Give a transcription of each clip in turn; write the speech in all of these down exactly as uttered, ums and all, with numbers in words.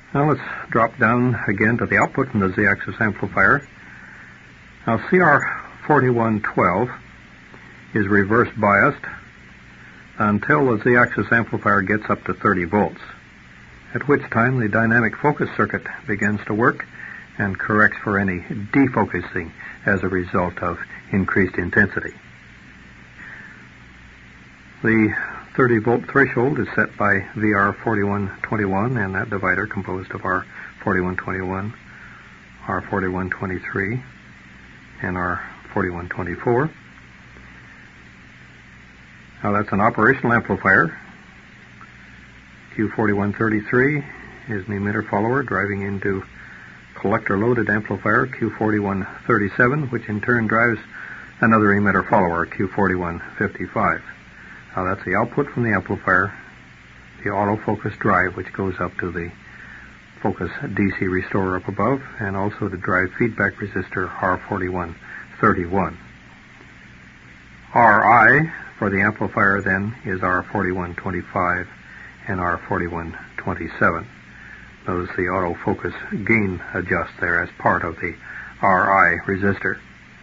Now let's drop down again to the output from the Z-axis amplifier. Now C R forty-one twelve is reverse biased until the Z-axis amplifier gets up to thirty volts, at which time the dynamic focus circuit begins to work and corrects for any defocusing as a result of increased intensity. The thirty volt threshold is set by V R forty-one twenty-one and that divider composed of R forty-one twenty-one, R forty-one twenty-three, and R forty-one twenty-four. Now that's an operational amplifier. Q forty-one thirty-three is an emitter follower driving into collector loaded amplifier Q forty-one thirty-seven, which in turn drives another emitter follower Q forty-one fifty-five. Now that's the output from the amplifier, the autofocus drive which goes up to the focus D C restorer up above, and also the drive feedback resistor R forty-one thirty-one. R I for the amplifier then is R forty-one twenty-five and R forty-one twenty-seven. Notice the autofocus gain adjust there as part of the R I resistor.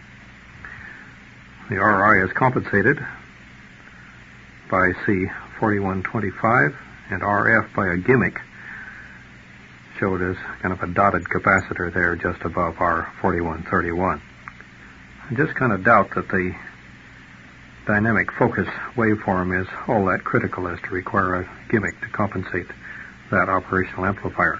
The R I is compensated by C forty-one twenty-five and R F by a gimmick showed as kind of a dotted capacitor there just above R forty-one thirty-one. I just kind of doubt that the dynamic focus waveform is all that critical as to require a gimmick to compensate that operational amplifier.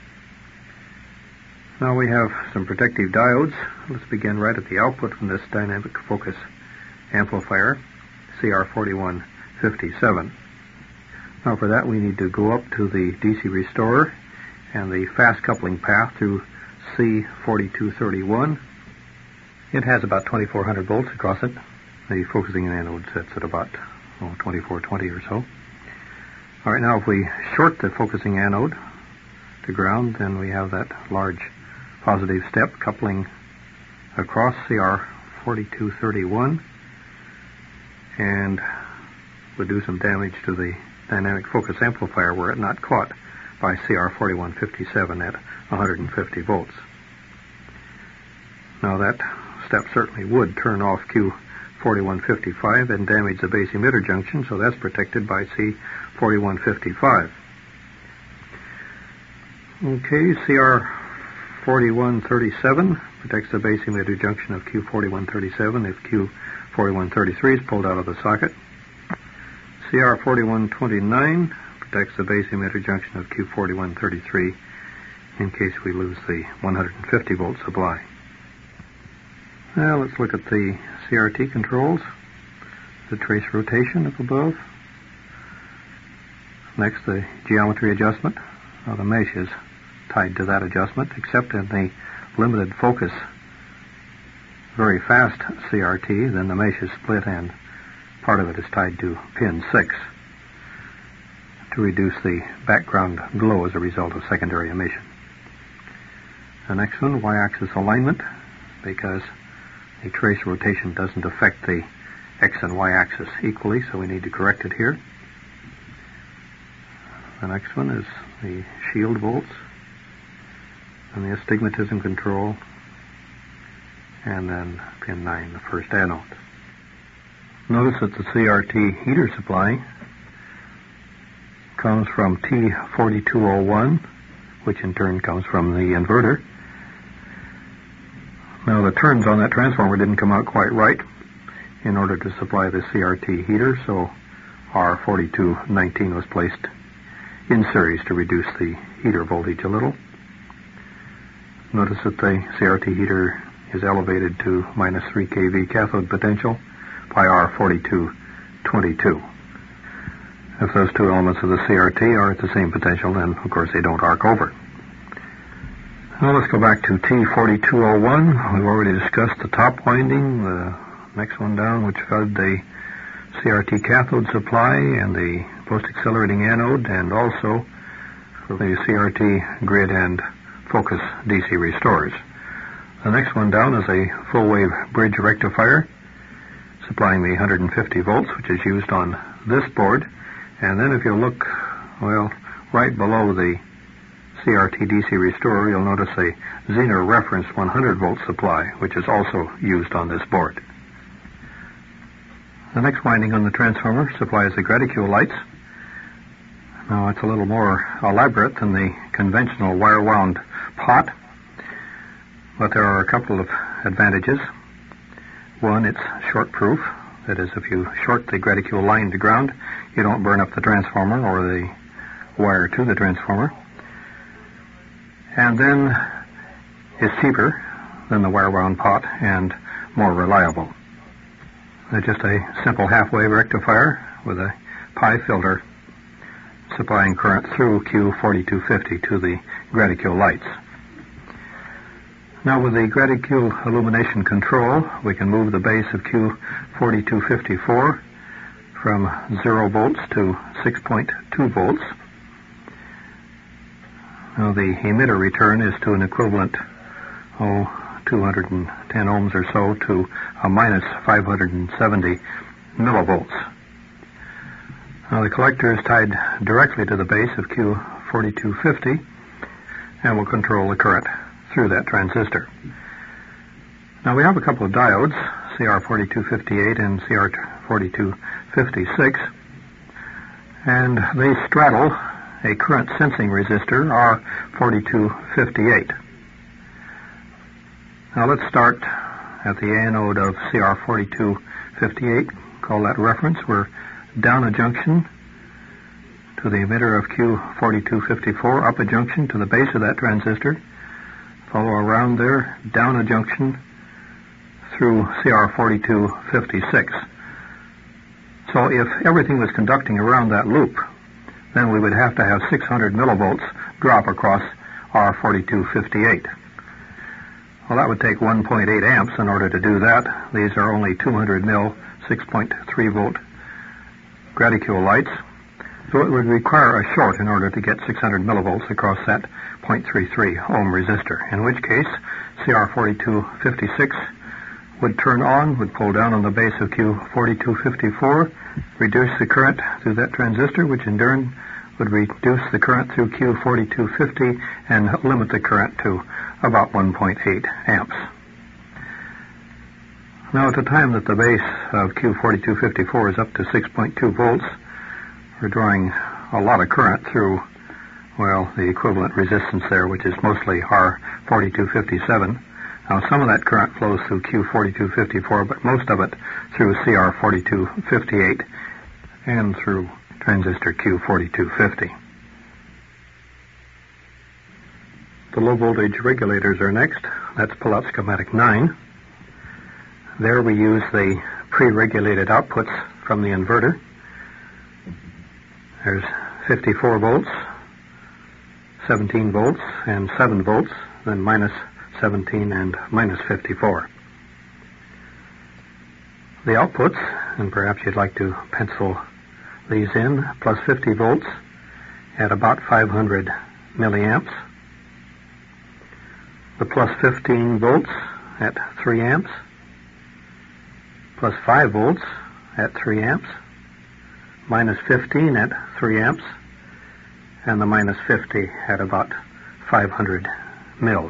Now we have some protective diodes. Let's begin right at the output from this dynamic focus amplifier, C R forty-one fifty-seven. Now for that we need to go up to the D C restorer and the fast coupling path through C forty-two thirty-one. It has about twenty-four hundred volts across it. The focusing anode sits at about oh, twenty-four twenty or so. All right, now if we short the focusing anode to ground, then we have that large positive step coupling across C R forty-two thirty-one and would do some damage to the dynamic focus amplifier were it not caught by C R forty-one fifty-seven at one hundred fifty volts. Now that step certainly would turn off Q forty-one fifty-five and damage the base emitter junction, so that's protected by C forty-one fifty-five. Okay, C R forty-one thirty-seven protects the base emitter junction of Q forty-one thirty-seven if Q forty-one thirty-three is pulled out of the socket. C R forty-one twenty-nine protects the base emitter junction of Q forty-one thirty-three in case we lose the one hundred fifty volt supply. Now let's look at the C R T controls, the trace rotation up above. Next, the geometry adjustment. Now, the mesh is tied to that adjustment, except in the limited focus very fast C R T, then the mesh is split and part of it is tied to pin six to reduce the background glow as a result of secondary emission. The next one, y-axis alignment, because the trace rotation doesn't affect the x and y-axis equally, so we need to correct it here. The next one is the shield volts and the astigmatism control, and then pin nine, the first anode. Notice that the C R T heater supply comes from T forty-two oh one, which in turn comes from the inverter. Now the turns on that transformer didn't come out quite right in order to supply the C R T heater, so R forty-two nineteen was placed in series to reduce the heater voltage a little. Notice that the C R T heater is elevated to minus three k V cathode potential by R forty-two twenty-two. If those two elements of the C R T are at the same potential, then of course they don't arc over. Now let's go back to T forty-two oh one. We've already discussed the top winding, the next one down, which fed the C R T cathode supply and the post-accelerating anode, and also for the C R T grid and focus D C restorers. The next one down is a full-wave bridge rectifier supplying the one hundred fifty volts, which is used on this board. And then if you look, well, right below the C R T D C restorer, you'll notice a Zener reference one hundred volt supply, which is also used on this board. The next winding on the transformer supplies the Graticule lights. Now, it's a little more elaborate than the conventional wire-wound pot, but there are a couple of advantages. One, it's short-proof. That is, if you short the Graticule line to ground, you don't burn up the transformer or the wire to the transformer. And then it's cheaper than the wire-wound pot and more reliable. It's just a simple half-wave rectifier with a pi filter supplying current through Q forty-two fifty to the Graticule lights. Now, with the Graticule illumination control, we can move the base of Q forty-two fifty-four from zero volts to six point two volts. Now, the emitter return is to an equivalent, oh, two hundred ten ohms or so to a minus five hundred seventy millivolts. Now, the collector is tied directly to the base of Q forty-two fifty and will control the current through that transistor. Now, we have a couple of diodes, C R forty-two fifty-eight and C R forty-two fifty-six, and they straddle a current sensing resistor, R forty-two fifty-eight. Now, let's start at the anode of C R forty-two fifty-eight, call that reference. We're down a junction to the emitter of Q forty-two fifty-four, up a junction to the base of that transistor, follow around there, down a junction through C R forty-two fifty-six. So if everything was conducting around that loop, then we would have to have six hundred millivolts drop across R forty-two fifty-eight. Well, that would take one point eight amps in order to do that. These are only two hundred mil, six point three volt Graticule lights. So it would require a short in order to get six hundred millivolts across that zero point three three ohm resistor, in which case C R forty-two fifty-six would turn on, would pull down on the base of Q forty-two fifty-four, reduce the current through that transistor, which in turn would reduce the current through Q forty-two fifty and limit the current to about one point eight amps. Now, at the time that the base of Q forty-two fifty-four is up to six point two volts, we're drawing a lot of current through, well, the equivalent resistance there, which is mostly R forty-two fifty-seven. Now, some of that current flows through Q forty-two fifty-four, but most of it through C R forty-two fifty-eight and through transistor Q forty-two fifty. The low voltage regulators are next. Let's pull out schematic nine. There we use the pre-regulated outputs from the inverter. There's fifty-four volts, seventeen volts, and seven volts, then minus seventeen and minus fifty-four. The outputs, and perhaps you'd like to pencil these in, plus fifty volts at about five hundred milliamps. The plus fifteen volts at three amps. Plus five volts at three amps. Minus fifteen at three amps. And the minus fifty at about five hundred mils.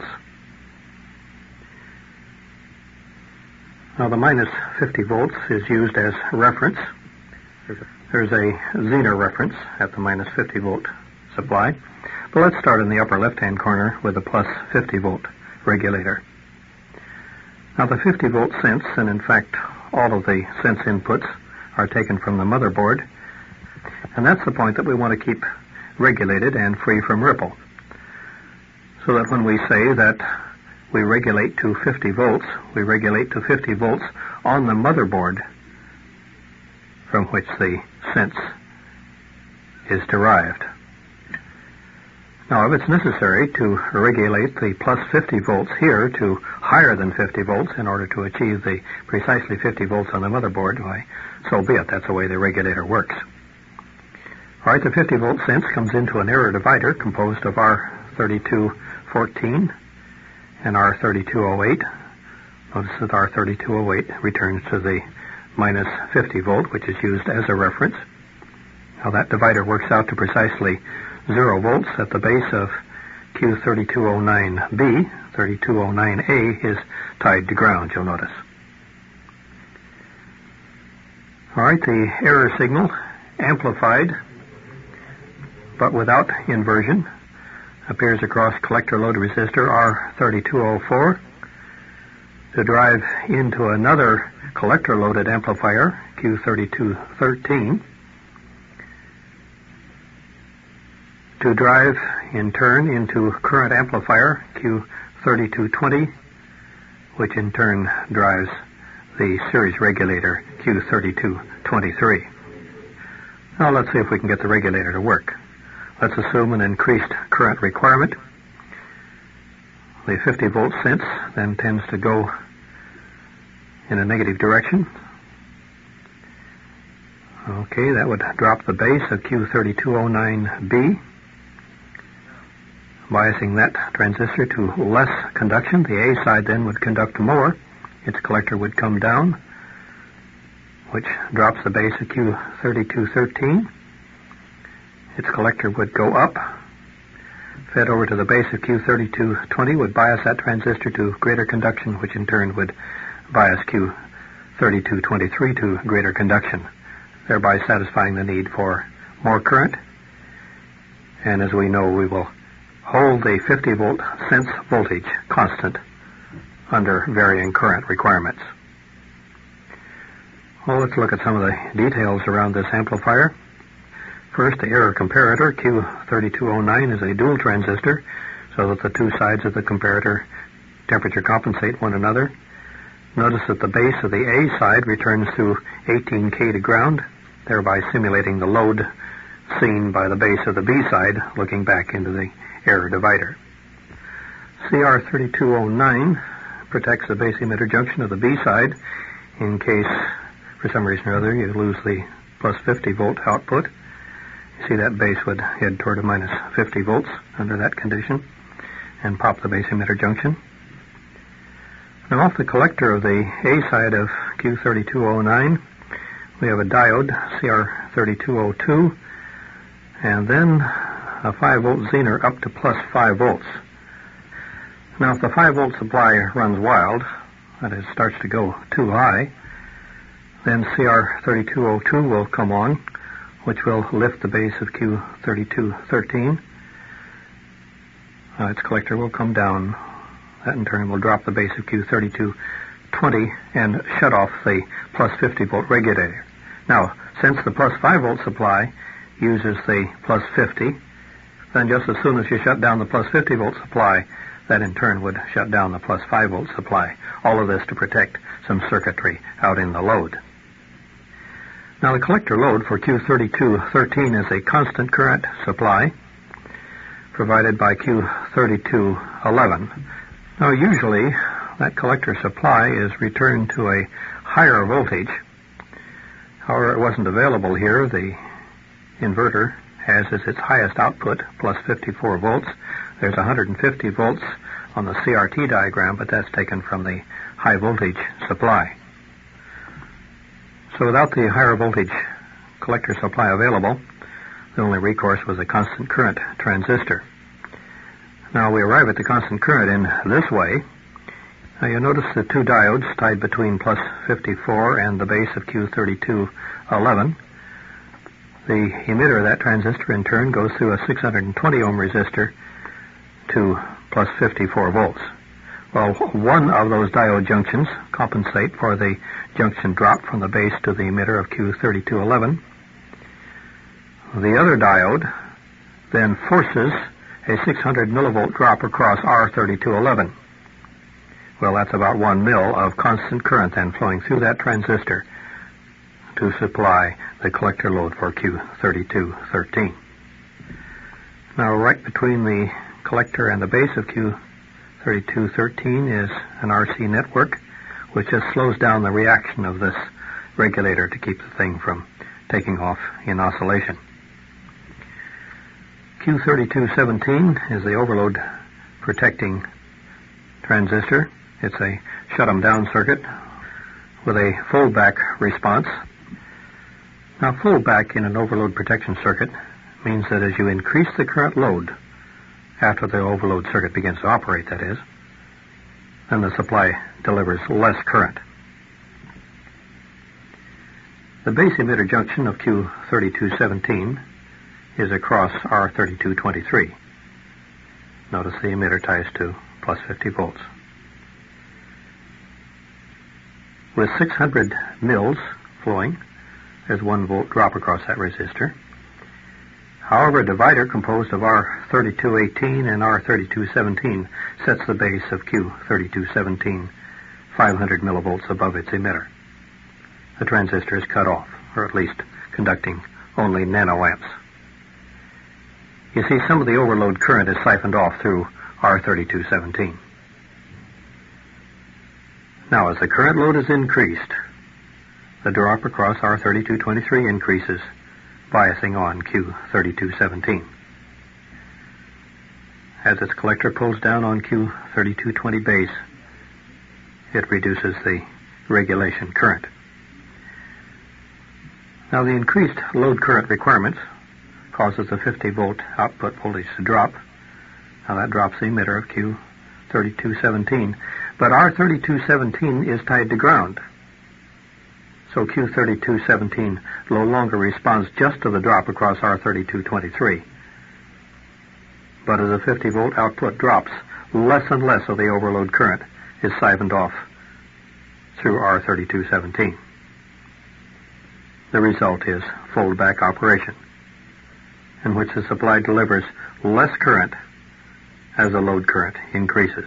Now, the minus fifty volts is used as reference. There's a Zener reference at the minus fifty volt supply. But let's start in the upper left-hand corner with the plus fifty volt regulator. Now, the fifty volt sense, and in fact all of the sense inputs, are taken from the motherboard, and that's the point that we want to keep regulated and free from ripple. So that when we say that we regulate to fifty volts, we regulate to fifty volts on the motherboard from which the sense is derived. Now, if it's necessary to regulate the plus fifty volts here to higher than fifty volts in order to achieve the precisely fifty volts on the motherboard, why, so be it. That's the way the regulator works. All right, the fifty volt sense comes into an error divider composed of R thirty-two fourteen and R thirty-two oh eight. Notice that R thirty-two oh eight returns to the minus fifty volt, which is used as a reference. Now, that divider works out to precisely zero volts at the base of Q thirty-two oh nine B, thirty-two oh nine A is tied to ground, you'll notice. All right, the error signal amplified but without inversion appears across collector load resistor R thirty-two oh four to drive into another collector loaded amplifier, Q thirty-two thirteen, to drive in turn into current amplifier, Q thirty-two twenty, which in turn drives the series regulator, Q thirty-two twenty-three. Now let's see if we can get the regulator to work. Let's assume an increased current requirement. The fifty volt sense then tends to go in a negative direction. Okay, that would drop the base of Q thirty-two oh nine B, biasing that transistor to less conduction. The A side then would conduct more. Its collector would come down, which drops the base of Q thirty-two thirteen. Its collector would go up, fed over to the base of Q thirty-two twenty, would bias that transistor to greater conduction, which in turn would bias Q thirty-two twenty-three to greater conduction, thereby satisfying the need for more current. And as we know, we will hold the fifty volt sense voltage constant under varying current requirements. Well, let's look at some of the details around this amplifier. First, the error comparator, Q thirty-two oh nine, is a dual transistor, so that the two sides of the comparator temperature compensate one another. Notice that the base of the A side returns through eighteen K to ground, thereby simulating the load seen by the base of the B side looking back into the error divider. C R thirty-two oh nine protects the base emitter junction of the B side in case, for some reason or other, you lose the plus fifty volt output. You see that base would head toward a minus fifty volts under that condition and pop the base emitter junction. Now off the collector of the A side of Q thirty-two oh nine, we have a diode, C R thirty-two oh two, and then a five volt zener up to plus five volts. Now if the five volt supply runs wild, that is, starts to go too high, then C R thirty-two oh two will come on, which will lift the base of Q thirty-two thirteen. Uh, its collector will come down. That in turn will drop the base of Q thirty-two twenty and shut off the plus fifty volt regulator. Now, since the plus five volt supply uses the plus fifty, then just as soon as you shut down the plus fifty volt supply, that in turn would shut down the plus five volt supply. All of this to protect some circuitry out in the load. Now the collector load for Q thirty-two thirteen is a constant current supply provided by Q thirty-two eleven. Now usually that collector supply is returned to a higher voltage. However, it wasn't available here. The inverter has as its highest output plus fifty-four volts. There's one hundred fifty volts on the C R T diagram, but that's taken from the high voltage supply. So without the higher voltage collector supply available, the only recourse was a constant current transistor. Now we arrive at the constant current in this way. Now you'll notice the two diodes tied between plus fifty-four and the base of Q thirty-two eleven. The emitter of that transistor in turn goes through a six hundred twenty ohm resistor to plus fifty-four volts. Well, one of those diode junctions compensate for the junction drop from the base to the emitter of Q thirty-two eleven. The other diode then forces a six hundred millivolt drop across R thirty-two eleven. Well, that's about one mil of constant current then flowing through that transistor to supply the collector load for Q thirty-two thirteen. Now, right between the collector and the base of Q thirty-two thirteen is an R C network, which just slows down the reaction of this regulator to keep the thing from taking off in oscillation. Q thirty-two seventeen is the overload protecting transistor. It's a shut-em-down circuit with a fold-back response. Now, fold-back in an overload protection circuit means that as you increase the current load after the overload circuit begins to operate, that is, then the supply delivers less current. The base emitter junction of Q thirty-two seventeen is across R thirty-two twenty-three. Notice the emitter ties to plus fifty volts. With six hundred mils flowing, there's one volt drop across that resistor. However, a divider composed of R thirty-two eighteen and R thirty-two seventeen sets the base of Q thirty-two seventeen five hundred millivolts above its emitter. The transistor is cut off, or at least conducting only nanoamps. You see, some of the overload current is siphoned off through R thirty-two seventeen. Now, as the current load is increased, the drop across R thirty-two twenty-three increases, biasing on Q thirty-two seventeen. As its collector pulls down on Q thirty-two twenty base, it reduces the regulation current. Now, the increased load current requirements causes the fifty volt output voltage to drop. Now, that drops the emitter of Q thirty-two seventeen, but R thirty-two seventeen is tied to ground. So Q thirty-two seventeen no longer responds just to the drop across R thirty-two twenty-three. But as the fifty volt output drops, less and less of the overload current is siphoned off through R thirty-two seventeen. The result is fold-back operation, in which the supply delivers less current as the load current increases.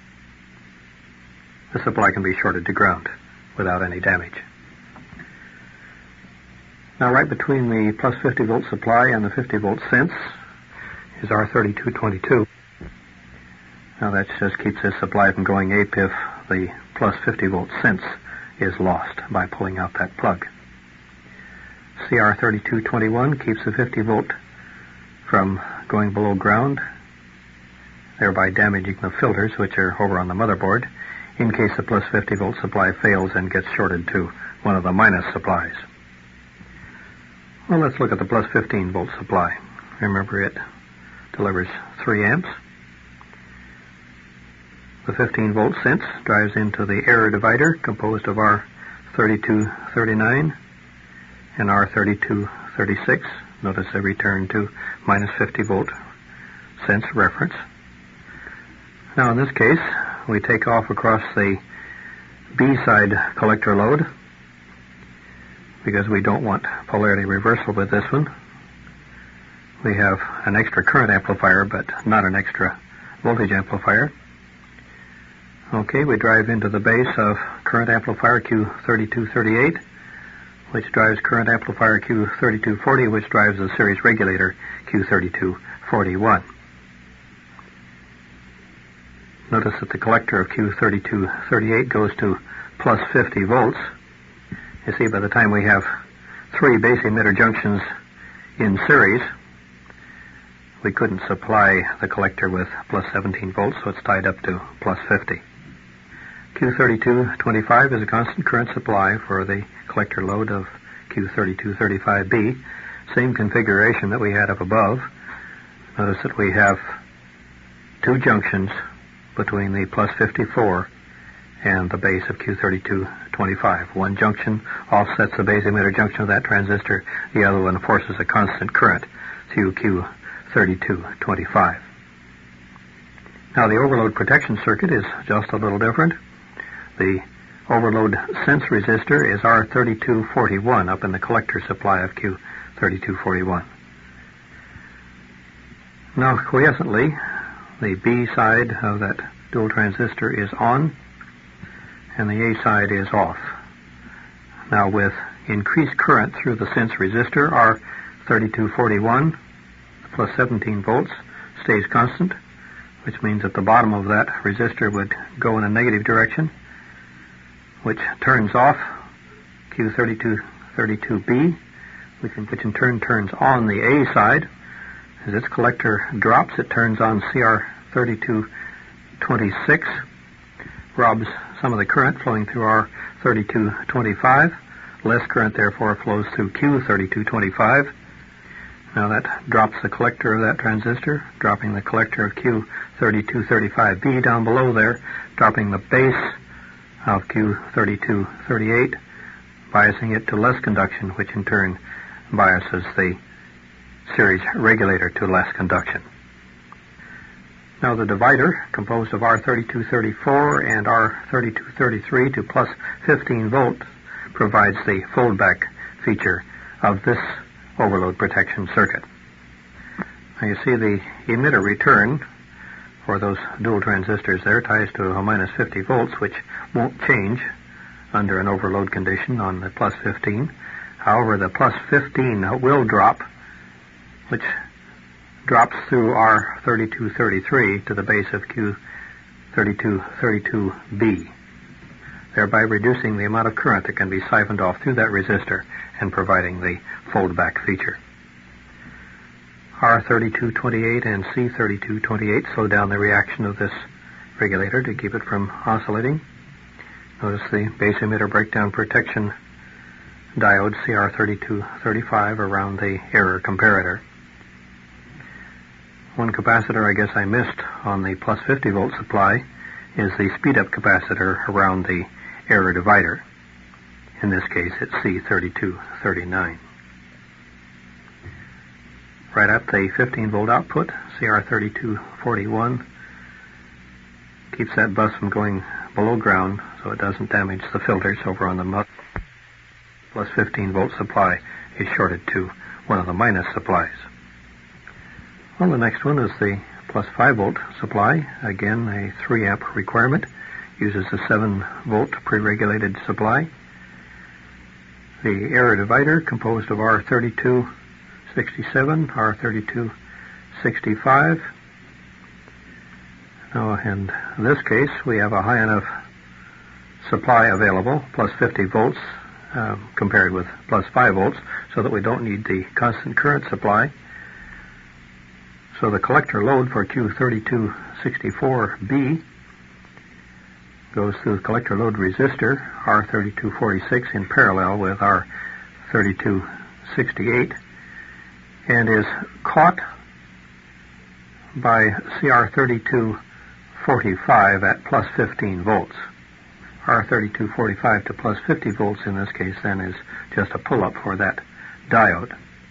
The supply can be shorted to ground without any damage. Now, right between the plus fifty volt supply and the fifty volt sense is R thirty-two twenty-two. Now, that just keeps this supply from going ape if the plus fifty volt sense is lost by pulling out that plug. C R thirty-two twenty-one keeps the fifty volt from going below ground, thereby damaging the filters, which are over on the motherboard, in case the plus fifty volt supply fails and gets shorted to one of the minus supplies. Well, let's look at the plus fifteen volt supply. Remember, it delivers three amps. The fifteen volt sense drives into the error divider composed of R thirty-two thirty-nine and R thirty-two thirty-six. Notice I return to minus fifty volt sense reference. Now, in this case, we take off across the B side collector load because we don't want polarity reversal with this one. We have an extra current amplifier, but not an extra voltage amplifier. Okay, we drive into the base of current amplifier Q thirty-two thirty-eight, which drives current amplifier Q thirty-two forty, which drives the series regulator Q thirty-two forty-one. Notice that the collector of Q thirty-two thirty-eight goes to plus fifty volts. You see, by the time we have three base emitter junctions in series, we couldn't supply the collector with plus seventeen volts, so it's tied up to plus fifty. Q thirty-two twenty-five is a constant current supply for the collector load of Q thirty-two thirty-five B. Same configuration that we had up above. Notice that we have two junctions between the plus fifty-four and the base of Q thirty-two twenty-five. One junction offsets the base emitter junction of that transistor. The other one forces a constant current through Q thirty-two twenty-five. Now, the overload protection circuit is just a little different. The overload sense resistor is R thirty-two forty-one up in the collector supply of Q thirty-two forty-one. Now, quiescently, the B side of that dual transistor is on, and the A side is off. Now, with increased current through the sense resistor, R thirty-two forty-one plus seventeen volts stays constant, which means that the bottom of that resistor would go in a negative direction, which turns off Q thirty-two thirty-two B, which in, which in turn turns on the A side. As its collector drops, it turns on C R thirty-two twenty-six, robs some of the current flowing through R thirty-two twenty-five. Less current, therefore, flows through Q thirty-two twenty-five. Now that drops the collector of that transistor, dropping the collector of Q thirty-two thirty-five B down below there, dropping the base of Q thirty-two thirty-eight, biasing it to less conduction, which in turn biases the series regulator to less conduction. Now the divider, composed of R thirty-two thirty-four and R thirty-two thirty-three to plus fifteen volts, provides the foldback feature of this overload protection circuit. Now you see the emitter return for those dual transistors there ties to a minus fifty volts, which won't change under an overload condition on the plus fifteen. However, the plus fifteen will drop, which drops through R thirty-two thirty-three to the base of Q thirty-two thirty-two B, thereby reducing the amount of current that can be siphoned off through that resistor and providing the foldback feature. R thirty-two twenty-eight and C thirty-two twenty-eight slow down the reaction of this regulator to keep it from oscillating. Notice the base emitter breakdown protection diode C R thirty-two thirty-five around the error comparator. One capacitor I guess I missed on the plus fifty volt supply is the speed-up capacitor around the error divider. In this case, it's C thirty-two thirty-nine. Right at the fifteen volt output, C R thirty-two forty-one keeps that bus from going below ground so it doesn't damage the filters over on the mud. Plus fifteen volt supply is shorted to one of the minus supplies. Well, the next one is the plus five volt supply. Again, a three amp requirement. Uses a seven volt pre-regulated supply. The error divider, composed of R thirty-two sixty-seven, R thirty-two sixty-five. Now, in this case, we have a high enough supply available, plus fifty volts, um, compared with plus five volts, so that we don't need the constant current supply. So the collector load for Q thirty-two sixty-four B goes through the collector load resistor, R thirty-two forty-six, in parallel with R thirty-two sixty-eight, and is caught by C R thirty-two forty-five at plus fifteen volts. R thirty-two forty-five to plus fifty volts in this case then is just a pull-up for that diode.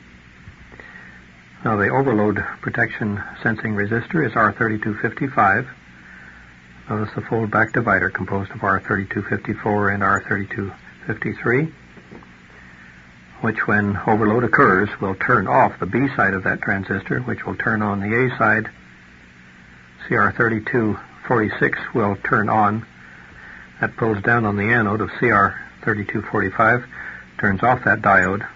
Now the overload protection sensing resistor is R thirty-two fifty-five. Notice the fold-back divider composed of R thirty-two fifty-four and R thirty-two fifty-three, which when overload occurs will turn off the B side of that transistor, which will turn on the A side. C R thirty-two forty-six will turn on. That pulls down on the anode of C R thirty-two forty-five, turns off that diode,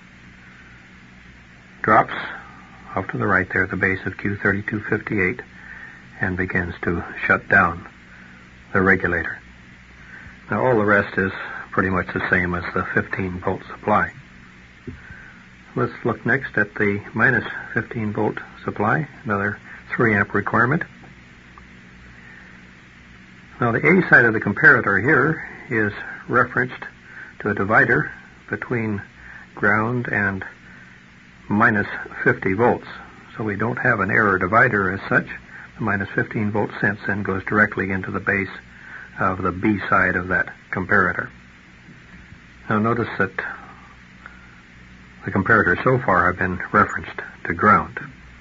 drops off to the right there at the base of Q thirty-two fifty-eight, and begins to shut down the regulator. Now all the rest is pretty much the same as the fifteen volt supply. Let's look next at the minus fifteen volt supply, another three amp requirement. Now the A side of the comparator here is referenced to a divider between ground and minus fifty volts. So we don't have an error divider as such. The minus fifteen volt sense then goes directly into the base of the B side of that comparator. Now notice that the comparators so far have been referenced to ground.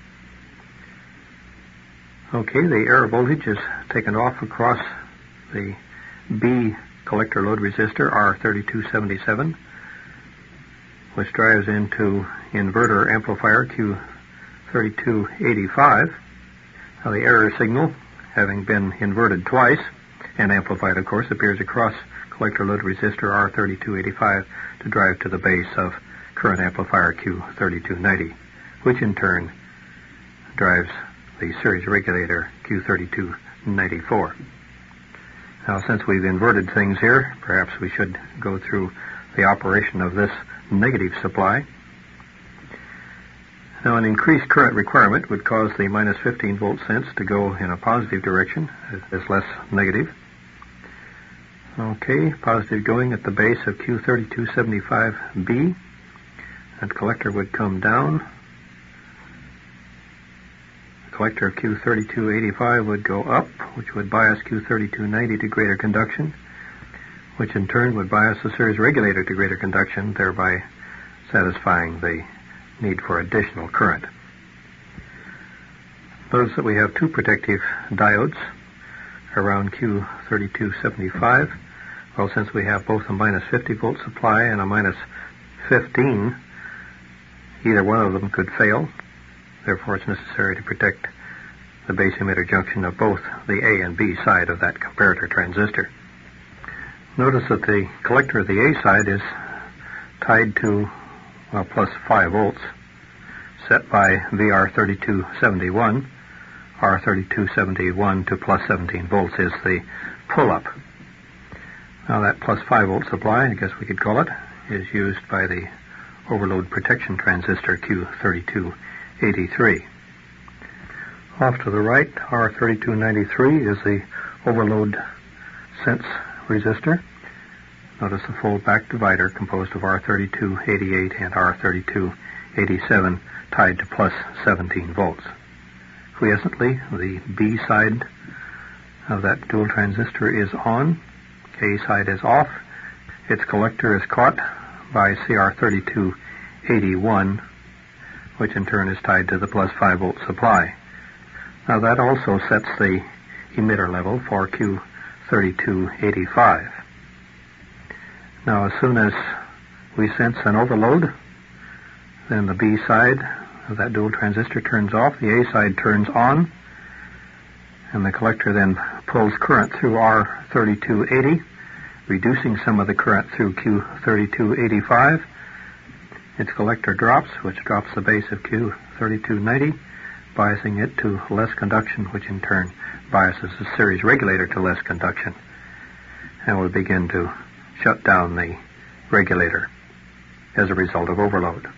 Okay, the error voltage is taken off across the B collector load resistor, R thirty-two seventy-seven, which drives into inverter amplifier Q thirty-two eighty-five. Now the error signal, having been inverted twice and amplified, of course, appears across collector load resistor R thirty-two eighty-five to drive to the base of current amplifier Q thirty-two ninety, which in turn drives the series regulator Q thirty-two ninety-four. Now, since we've inverted things here, perhaps we should go through the operation of this negative supply. Now, an increased current requirement would cause the minus fifteen volt sense to go in a positive direction, as less negative. Okay, positive going at the base of Q thirty-two seventy-five B. That collector would come down collector of Q thirty-two eighty-five would go up, which would bias Q thirty-two ninety to greater conduction, which in turn would bias the series regulator to greater conduction, thereby satisfying the need for additional current. Notice that we have two protective diodes around Q thirty-two seventy-five. Well, since we have both a minus fifty volt supply and a minus fifteen, either one of them could fail. Therefore, it's necessary to protect the base emitter junction of both the A and B side of that comparator transistor. Notice that the collector of the A side is tied to well, plus five volts, set by V R thirty-two seventy-one. R thirty-two seventy-one to plus seventeen volts is the pull-up. Now that plus five volt supply, I guess we could call it, is used by the overload protection transistor Q thirty-two eighty-three. Off to the right, R thirty-two ninety-three is the overload sense resistor. Notice the full back divider composed of R thirty-two eighty-eight and R thirty-two eighty-seven tied to plus seventeen volts. Quiescently, the B side of that dual transistor is on, A side is off. Its collector is caught by C R thirty-two eighty-one, which in turn is tied to the plus five volt supply. Now that also sets the emitter level for Q thirty-two eighty-five. Now as soon as we sense an overload, then the B side of that dual transistor turns off, the A side turns on, and the collector then pulls current through R thirty-two eighty, reducing some of the current through Q thirty-two eighty-five. Its collector drops, which drops the base of Q thirty-two ninety, biasing it to less conduction, which in turn biases the series regulator to less conduction, and will begin to shut down the regulator as a result of overload.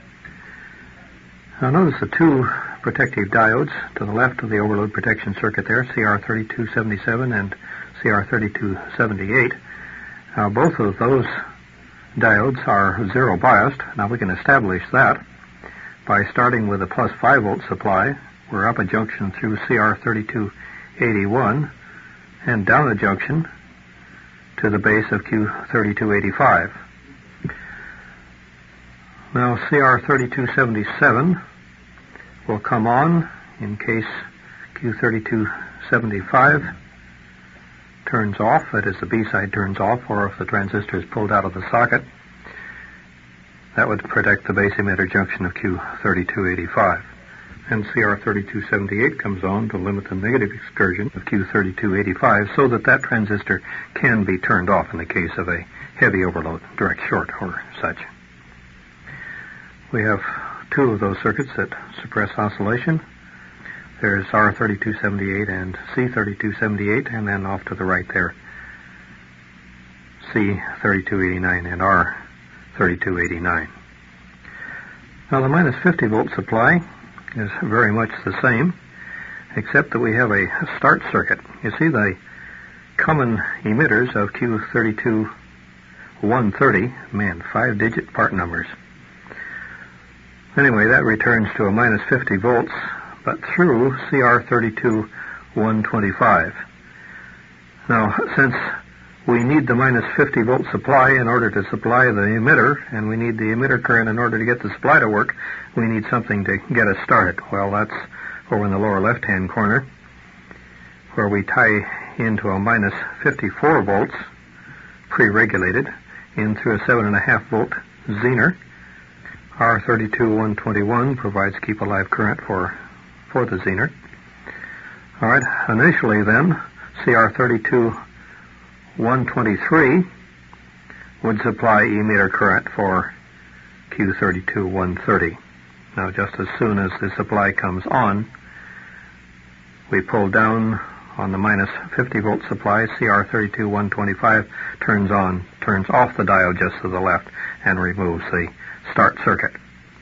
Now notice the two protective diodes to the left of the overload protection circuit there, C R thirty-two seventy-seven and C R thirty-two seventy-eight. Now both of those diodes are zero biased. Now we can establish that by starting with a plus five volt supply. We're up a junction through C R thirty-two eighty-one and down a junction to the base of Q thirty-two eighty-five. Now C R thirty-two seventy-seven will come on in case Q thirty-two seventy-five turns off, that is the B side turns off, or if the transistor is pulled out of the socket. That would protect the base emitter junction of Q thirty-two eighty-five. And C R thirty-two seventy-eight comes on to limit the negative excursion of Q thirty-two eighty-five so that that transistor can be turned off in the case of a heavy overload, direct short or such. We have two of those circuits that suppress oscillation. There's R thirty-two seventy-eight and C thirty-two seventy-eight, and then off to the right there, C thirty-two eighty-nine and R thirty-two eighty-nine. Now the minus fifty volt supply is very much the same, except that we have a start circuit. You see the common emitters of Q thirty-two one thirty, man, five-digit part numbers. Anyway, that returns to a minus fifty volts, but through C R thirty-two one twenty-five. Now, since we need the minus fifty volt supply in order to supply the emitter, and we need the emitter current in order to get the supply to work, we need something to get us started. Well, that's over in the lower left-hand corner, where we tie into a minus fifty-four volts, pre-regulated, in through a seven point five volt Zener. R thirty-two one twenty-one provides keep alive current for, for the Zener. All right, initially then, C R thirty-two one twenty-three would supply emitter current for Q thirty-two one thirty. Now, just as soon as the supply comes on, we pull down on the minus fifty volt supply. C R thirty-two one twenty-five turns on, turns off the diode just to the left, and removes the start circuit.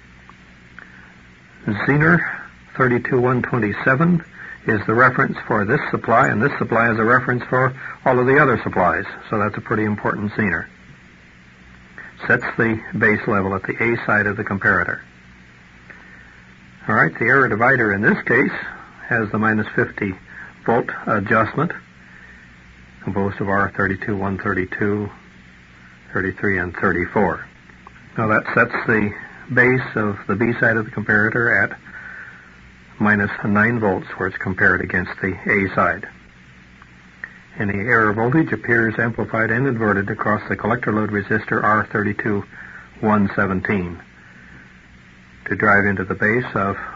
Zener thirty-two one twenty-seven is the reference for this supply, and this supply is a reference for all of the other supplies, so that's a pretty important Zener. Sets the base level at the A side of the comparator. All right, the error divider in this case has the minus fifty volt adjustment, composed of R thirty-two, one thirty-two, thirty-three, and thirty-four. Now that sets the base of the B side of the comparator at minus nine volts, where it's compared against the A side. Any error voltage appears amplified and inverted across the collector load resistor R thirty-two, one seventeen. To drive into the base of